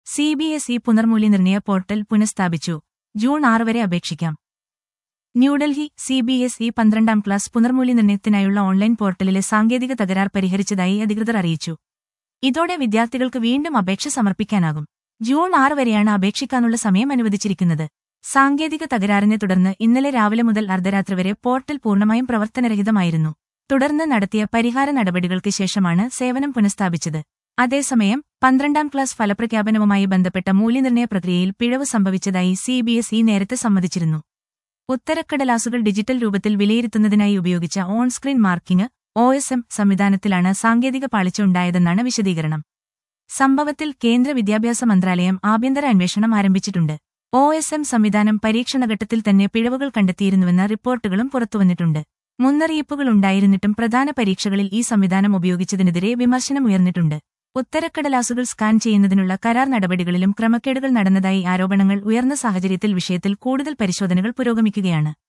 CBSE പുനർമൂല്യനിർണയ portal പുനഃസ്ഥാപിച്ചു. June 6 വരെ അപേക്ഷിക്കാം. ന്യൂഡൽഹി CBSE 12ാം ക്ലാസ് പുനർമൂല്യനിർണയത്തിനായുള്ള ഓൺലൈൻ പോർട്ടലിലെ സാങ്കേതിക തകരാർ പരിഹരിച്ചതായി അധികൃതർ അറിയിച്ചു. ഇതോടെ വിദ്യാർത്ഥികൾക്ക് വീണ്ടും അപേക്ഷ സമർപ്പിക്കാനാകും. ജൂൺ 6 വരെയാണ് അപേക്ഷിക്കാനുള്ള സമയം അനുവദിച്ചിരിക്കുന്നത്. സാങ്കേതിക തകരാറിനെ തുടർന്ന് ഇന്നലെ രാവിലെ മുതൽ അർദ്ധരാത്രി വരെ പോർട്ടൽ പൂർണ്ണമായും പ്രവർത്തനരഹിതമായിരുന്നു. തുടർന്ന് നടത്തിയ പരിഹാര നടപടികൾക്ക് ശേഷമാണ് സേവനം പുനഃസ്ഥാപിച്ചത്. അതേസമയം 12ാം ക്ലാസ് ഫലപ്രഖ്യാപനവുമായി ബന്ധപ്പെട്ട മൂല്യനിർണയ പ്രക്രിയയിൽ പിഴവ് സംഭവിച്ചതായി CBSE നേരത്തെ സമ്മതിച്ചിരുന്നു. ഉത്തരക്കടലാസുകൾ ഡിജിറ്റൽ രൂപത്തിൽ വിലയിരുത്തുന്നതിനായി ഉപയോഗിച്ച ഓൺ സ്ക്രീൻ മാർക്കിംഗ് OSM സംവിധാനത്തിലാണ് സാങ്കേതിക പാളിച്ച ഉണ്ടായതെന്നാണ് വിശദീകരണം. സംഭവത്തിൽ കേന്ദ്ര വിദ്യാഭ്യാസ മന്ത്രാലയം ആഭ്യന്തര അന്വേഷണം ആരംഭിച്ചിട്ടുണ്ട്. OSM സംവിധാനം പരീക്ഷണഘട്ടത്തിൽ തന്നെ പിഴവുകൾ കണ്ടെത്തിയിരുന്നുവെന്ന റിപ്പോർട്ടുകളും പുറത്തുവന്നിട്ടുണ്ട്. മുന്നറിയിപ്പുകൾ ഉണ്ടായിരുന്നിട്ടും പ്രധാന പരീക്ഷകളിൽ ഈ സംവിധാനം ഉപയോഗിച്ചതിനെതിരെ വിമർശനം ഉയർന്നിട്ടുണ്ട്. ഉത്തരക്കടലാസുകൾ സ്കാൻ ചെയ്യുന്നതിനുള്ള കരാർ നടപടികളിലും ക്രമക്കേടുകൾ നടന്നതായി ആരോപണങ്ങൾ ഉയർന്ന സാഹചര്യത്തിൽ വിഷയത്തിൽ കൂടുതൽ പരിശോധനകൾ പുരോഗമിക്കുകയാണ്.